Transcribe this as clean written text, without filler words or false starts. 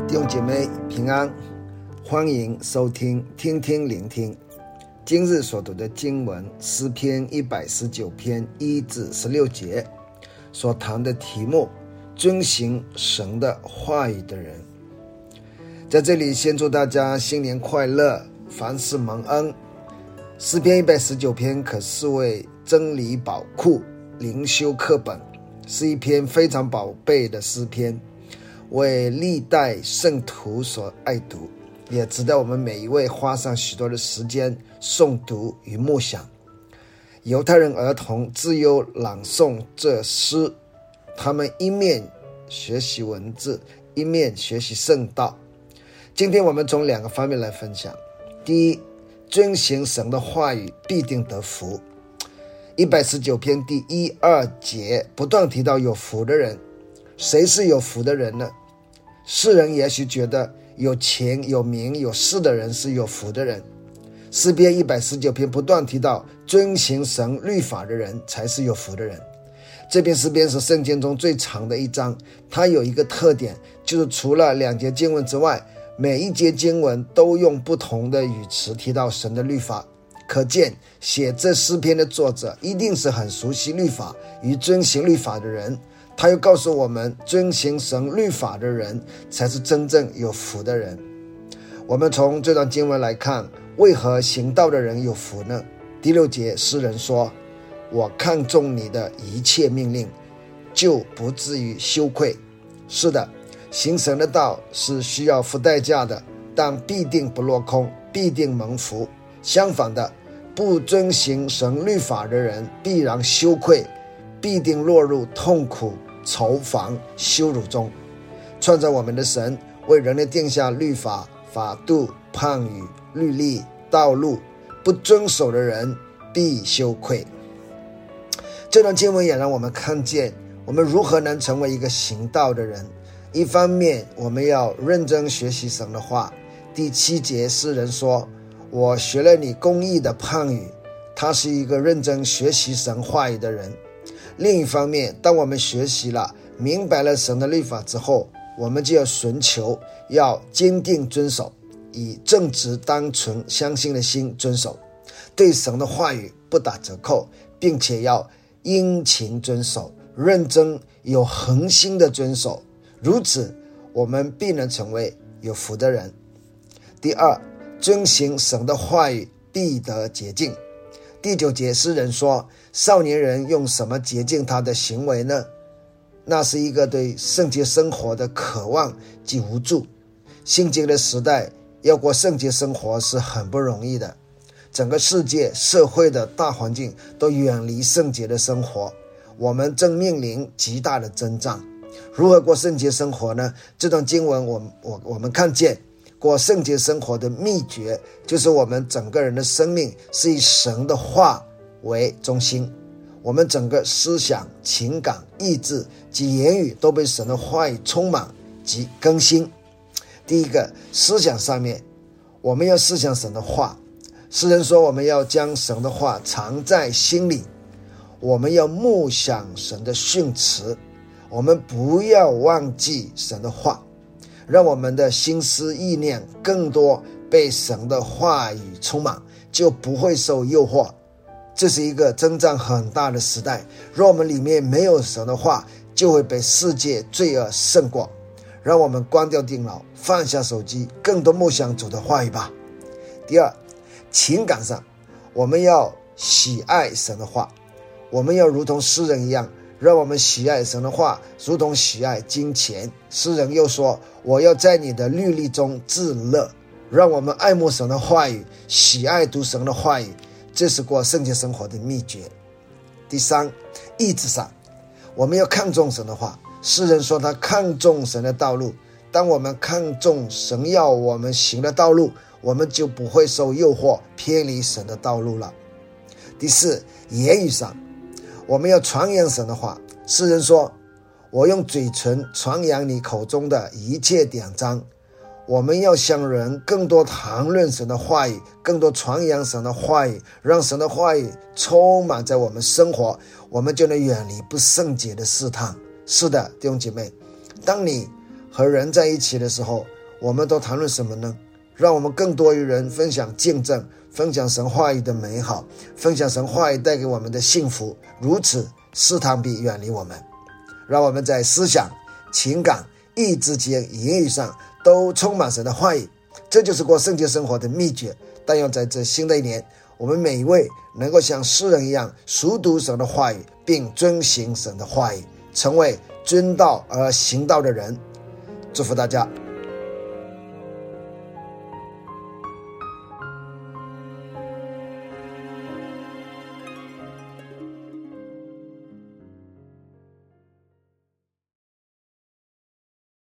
弟兄姐妹平安，欢迎收听听听聆听。今日所读的经文诗篇119篇1至16节，所谈的题目遵行神的话语的人。在这里先祝大家新年快乐，凡事蒙恩。诗篇119篇可视为真理宝库、灵修课本，是一篇非常宝贝的诗篇，为历代圣徒所爱读，也值得我们每一位花上许多的时间诵读与默想。犹太人儿童自幼朗诵这诗，他们一面学习文字，一面学习圣道。今天我们从两个方面来分享。第一，遵行神的话语必定得福。119篇第1、2节不断提到有福的人。谁是有福的人呢？世人也许觉得有钱、有名、有势的人是有福的人。诗篇119篇不断提到遵行神律法的人才是有福的人。这篇诗篇是圣经中最长的一章，它有一个特点，就是除了2节经文之外，每一节经文都用不同的语词提到神的律法，可见写这诗篇的作者一定是很熟悉律法与遵行律法的人。他又告诉我们，遵行神律法的人才是真正有福的人。我们从这段经文来看，为何行道的人有福呢？第6节诗人说，我看重你的一切命令，就不至于羞愧。是的，行神的道是需要付代价的，但必定不落空，必定蒙福。相反的，不遵行神律法的人必然羞愧，必定落入痛苦、愁烦、羞辱中。创造我们的神为人类定下律法、法度、判语、律例、道路，不遵守的人必羞愧。这段经文也让我们看见，我们如何能成为一个行道的人。一方面，我们要认真学习神的话。第7节诗人说，我学了你公义的判语。他是一个认真学习神话语的人。另一方面，当我们学习了、明白了神的律法之后，我们就要寻求，要坚定遵守，以正直、单纯、相信的心遵守，对神的话语不打折扣，并且要殷勤遵守，认真有恒心的遵守。如此，我们必能成为有福的人。第二，遵行神的话语必得洁净。第9节诗人说，少年人用什么洁净他的行为呢？那是一个对圣洁生活的渴望及无助。现今的时代要过圣洁生活是很不容易的，整个世界社会的大环境都远离圣洁的生活，我们正面临极大的征战。如何过圣洁生活呢？这段经文我们看见，过圣洁生活的秘诀就是我们整个人的生命是以神的话为中心，我们整个思想、情感、意志及言语都被神的话语充满及更新。第一个，思想上面，我们要思想神的话。诗人说，我们要将神的话藏在心里，我们要默想神的训词，我们不要忘记神的话，让我们的心思意念更多被神的话语充满，就不会受诱惑。这是一个征战很大的时代，若我们里面没有神的话，就会被世界罪恶胜过。让我们关掉电脑，放下手机，更多默想主的话语吧。第二，情感上，我们要喜爱神的话，我们要如同诗人一样，让我们喜爱神的话，如同喜爱金钱。诗人又说，我要在你的律例中自乐。让我们爱慕神的话语，喜爱读神的话语，这是过圣洁生活的秘诀。第三，意志上，我们要看重神的话。诗人说他看重神的道路。当我们看重神要我们行的道路，我们就不会受诱惑偏离神的道路了。第四，言语上，我们要传扬神的话。诗人说，我用嘴唇传扬你口中的一切典章。我们要向人更多谈论神的话语，更多传扬神的话语，让神的话语充满在我们生活，我们就能远离不圣洁的试探。是的，弟兄姐妹，当你和人在一起的时候， 我们都谈论什么呢？让我们更多与人分享见证，分享神话语的美好，分享神话语带给我们的幸福，如此试探必远离我们。让我们在思想、情感、意志间、言语上都充满神的话语，这就是过圣洁生活的秘诀。但愿在这新的一年，我们每一位能够像诗人一样熟读神的话语，并遵行神的话语，成为遵道而行道的人。祝福大家。